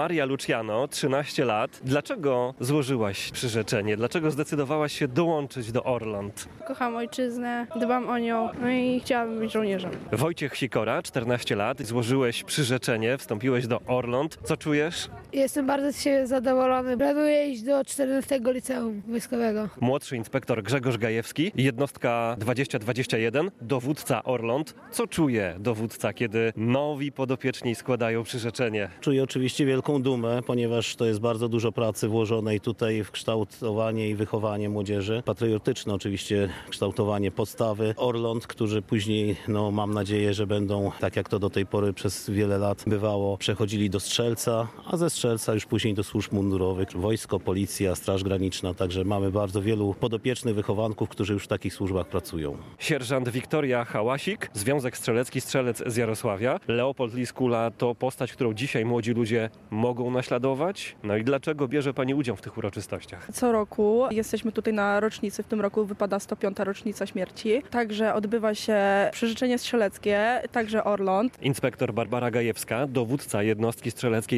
Maria Luciano, 13 lat. Dlaczego złożyłaś przyrzeczenie? Dlaczego zdecydowałaś się dołączyć do Orląt? Kocham ojczyznę, dbam o nią, no i chciałabym być żołnierzem. Wojciech Sikora, 14 lat. Złożyłeś przyrzeczenie, wstąpiłeś do Orląt. Co czujesz? Jestem bardzo z siebie zadowolony. Planuję iść do 14 liceum wojskowego. Młodszy inspektor Grzegorz Gajewski, jednostka 2021, dowódca Orląt. Co czuje dowódca, kiedy nowi podopieczni składają przyrzeczenie? Czuję oczywiście wielką dumę, ponieważ to jest bardzo dużo pracy włożonej tutaj w kształtowanie i wychowanie młodzieży. Patriotyczne oczywiście kształtowanie podstawy Orląt, którzy później, mam nadzieję, że będą, tak jak to do tej pory przez wiele lat bywało, przechodzili do strzelca, a ze strzelca już później do służb mundurowych, wojsko, policja, straż graniczna. Także mamy bardzo wielu podopiecznych wychowanków, którzy już w takich służbach pracują. Sierżant Wiktoria Hałasik, Związek Strzelecki, strzelec z Jarosławia. Leopold Liskula to postać, którą dzisiaj młodzi ludzie mogą naśladować. No i dlaczego bierze pani udział w tych uroczystościach? Co roku jesteśmy tutaj na rocznicy, w tym roku wypada 105. rocznica śmierci. Także odbywa się przyrzeczenie strzeleckie, także Orląt. Inspektor Barbara Gajewska, dowódca jednostki strzeleckiej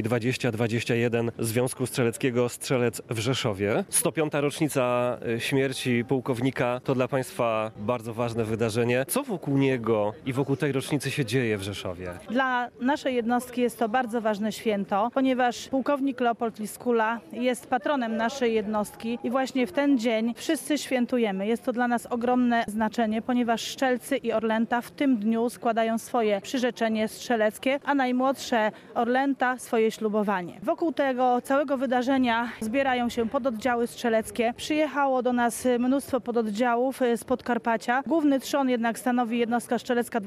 2021 Związku Strzeleckiego Strzelec w Rzeszowie. 105. rocznica śmierci pułkownika to dla państwa bardzo ważne wydarzenie. Co wokół niego i wokół tej rocznicy się dzieje w Rzeszowie? Dla naszej jednostki jest to bardzo ważne święto, ponieważ pułkownik Leopold Liskula jest patronem naszej jednostki i właśnie w ten dzień wszyscy świętujemy. Jest to dla nas ogromne znaczenie, ponieważ Strzelcy i Orlęta w tym dniu składają swoje przyrzeczenie strzeleckie, a najmłodsze Orlęta swoje ślubowanie. Wokół tego całego wydarzenia zbierają się pododdziały strzeleckie. Przyjechało do nas mnóstwo pododdziałów z Podkarpacia. Główny trzon jednak stanowi jednostka strzelecka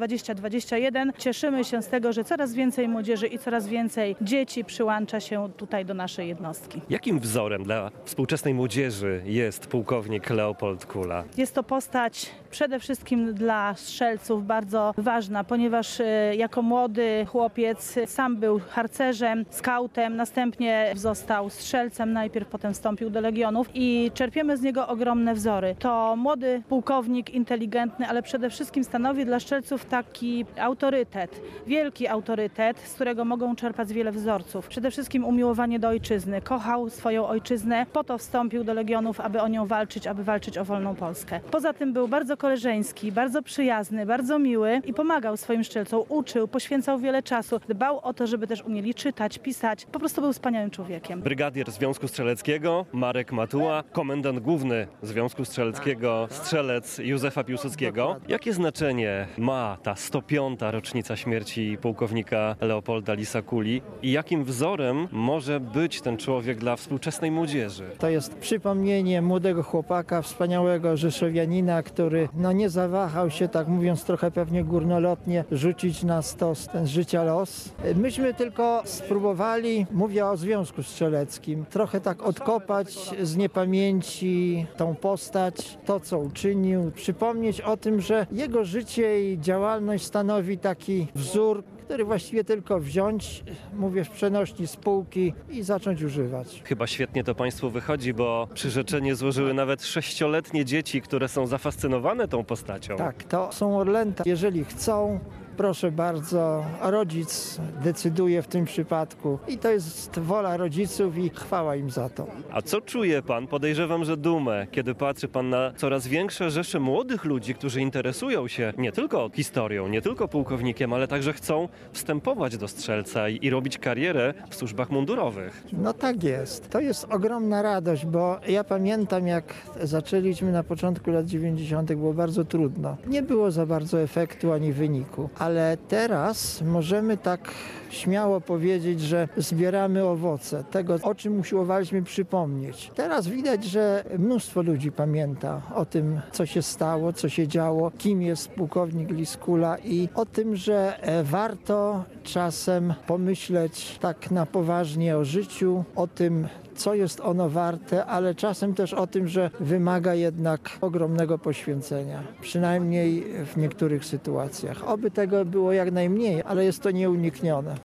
2021. Cieszymy się z tego, że coraz więcej młodzieży i coraz więcej dzieci przyłącza się tutaj do naszej jednostki. Jakim wzorem dla współczesnej młodzieży jest pułkownik Leopold Kula? Jest to postać przede wszystkim dla strzelców bardzo ważna, ponieważ jako młody chłopiec sam był harcerzem, skautem, następnie został strzelcem, najpierw potem wstąpił do Legionów i czerpiemy z niego ogromne wzory. To młody pułkownik, inteligentny, ale przede wszystkim stanowi dla strzelców taki autorytet, wielki autorytet, z którego mogą czerpać wiele wzorców. Przede wszystkim umiłowanie do ojczyzny. Kochał swoją ojczyznę, po to wstąpił do Legionów, aby o nią walczyć, aby walczyć o wolną Polskę. Poza tym był bardzo koleżeński, bardzo przyjazny, bardzo miły i pomagał swoim strzelcom, uczył, poświęcał wiele czasu, dbał o to, żeby też umieli czytać, pisać. Po prostu był wspaniałym człowiekiem. Brygadier Związku Strzeleckiego Marek Matuła, komendant główny Związku Strzeleckiego strzelec Józefa Piłsudskiego. Jakie znaczenie ma ta 105. rocznica śmierci pułkownika Leopolda Lisakuli i jakim wzorem może być ten człowiek dla współczesnej młodzieży? To jest przypomnienie młodego chłopaka, wspaniałego rzeszowianina, który nie zawahał się, tak mówiąc trochę pewnie górnolotnie, rzucić na stos ten życia los. Myśmy tylko spróbowali, mówię o Związku Strzeleckim, trochę tak odkopać z niepamięci tą postać, to co uczynił, przypomnieć o tym, że jego życie i działalność stanowi taki wzór, który właściwie tylko wziąć, mówię w przenośni z półki i zacząć używać. Chyba świetnie to państwu wychodzi, bo przyrzeczenie złożyły nawet 6-letnie dzieci, które są zafascynowane tą postacią. Tak, to są Orlęta. Jeżeli chcą, proszę bardzo, rodzic decyduje w tym przypadku i to jest wola rodziców i chwała im za to. A co czuje pan? Podejrzewam, że dumę, kiedy patrzy pan na coraz większe rzesze młodych ludzi, którzy interesują się nie tylko historią, nie tylko pułkownikiem, ale także chcą wstępować do strzelca i robić karierę w służbach mundurowych. No tak jest. To jest ogromna radość, bo ja pamiętam, jak zaczęliśmy na początku lat 90. było bardzo trudno. Nie było za bardzo efektu ani wyniku. Ale teraz możemy tak śmiało powiedzieć, że zbieramy owoce tego, o czym usiłowaliśmy przypomnieć. Teraz widać, że mnóstwo ludzi pamięta o tym, co się stało, co się działo, kim jest pułkownik Liskula i o tym, że warto czasem pomyśleć tak na poważnie o życiu, o tym, co jest ono warte, ale czasem też o tym, że wymaga jednak ogromnego poświęcenia. Przynajmniej w niektórych sytuacjach. Oby tego było jak najmniej, ale jest to nieuniknione.